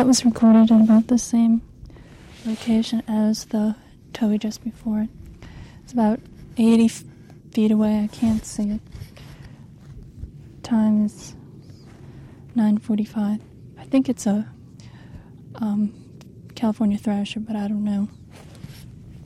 that was recorded at about the same location as the Toei just before it. It's about 80 feet away. I can't see it. Time is 9:45. I think it's a California thrasher, but I don't know.